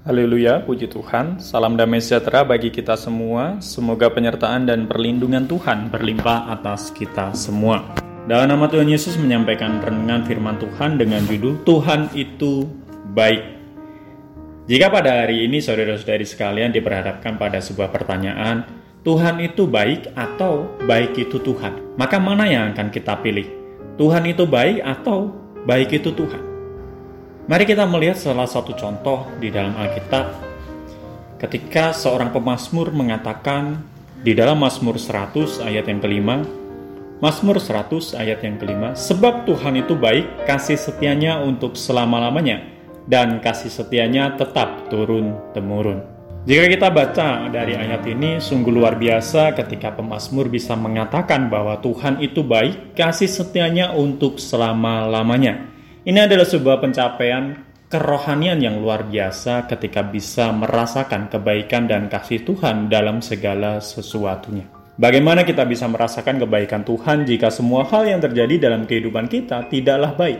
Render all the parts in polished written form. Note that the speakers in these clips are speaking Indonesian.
Haleluya, puji Tuhan. Salam damai sejahtera bagi kita semua. Semoga penyertaan dan perlindungan Tuhan berlimpah atas kita semua. Dalam nama Tuhan Yesus menyampaikan renungan firman Tuhan dengan judul Tuhan itu baik. Jika pada hari ini saudara-saudari sekalian diperhadapkan pada sebuah pertanyaan, Tuhan itu baik atau baik itu Tuhan? Maka mana yang akan kita pilih? Tuhan itu baik atau baik itu Tuhan? Mari kita melihat salah satu contoh di dalam Alkitab ketika seorang pemazmur mengatakan di dalam Mazmur 100 ayat yang kelima, Mazmur 100 ayat yang kelima, sebab Tuhan itu baik, kasih setianya untuk selama-lamanya, dan kasih setianya tetap turun-temurun. Jika kita baca dari ayat ini, sungguh luar biasa ketika pemazmur bisa mengatakan bahwa Tuhan itu baik, kasih setianya untuk selama-lamanya. Ini adalah sebuah pencapaian kerohanian yang luar biasa ketika bisa merasakan kebaikan dan kasih Tuhan dalam segala sesuatunya. Bagaimana kita bisa merasakan kebaikan Tuhan jika semua hal yang terjadi dalam kehidupan kita tidaklah baik?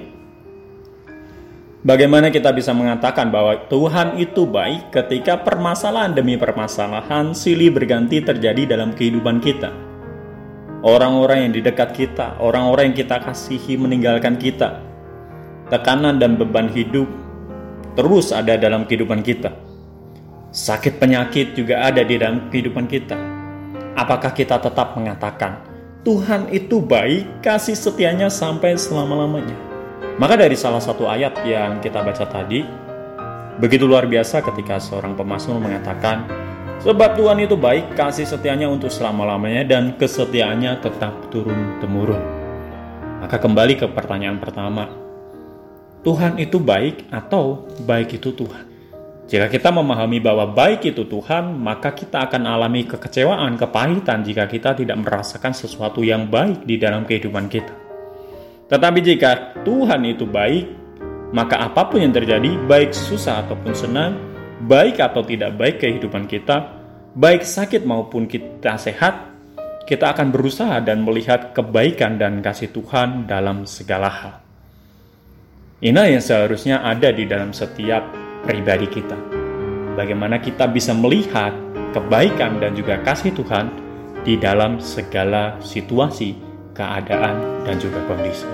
Bagaimana kita bisa mengatakan bahwa Tuhan itu baik ketika permasalahan demi permasalahan silih berganti terjadi dalam kehidupan kita? Orang-orang yang di dekat kita, orang-orang yang kita kasihi meninggalkan kita. Tekanan dan beban hidup terus ada dalam kehidupan kita. Sakit penyakit juga ada di dalam kehidupan kita. Apakah kita tetap mengatakan Tuhan itu baik, kasih setianya sampai selama-lamanya? Maka dari salah satu ayat yang kita baca tadi, begitu luar biasa ketika seorang pemazmur mengatakan, sebab Tuhan itu baik, kasih setianya untuk selama-lamanya, dan kesetiaannya tetap turun-temurun. Maka kembali ke pertanyaan pertama, Tuhan itu baik atau baik itu Tuhan? Jika kita memahami bahwa baik itu Tuhan, maka kita akan alami kekecewaan, kepahitan jika kita tidak merasakan sesuatu yang baik di dalam kehidupan kita. Tetapi jika Tuhan itu baik, maka apapun yang terjadi, baik susah ataupun senang, baik atau tidak baik kehidupan kita, baik sakit maupun kita sehat, kita akan berusaha dan melihat kebaikan dan kasih Tuhan dalam segala hal. Inilah yang seharusnya ada di dalam setiap pribadi kita. Bagaimana kita bisa melihat kebaikan dan juga kasih Tuhan di dalam segala situasi, keadaan, dan juga kondisi.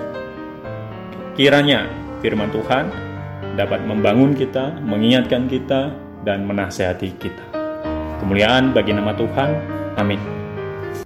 Kiranya firman Tuhan dapat membangun kita, mengingatkan kita, dan menasihati kita. Kemuliaan bagi nama Tuhan. Amin.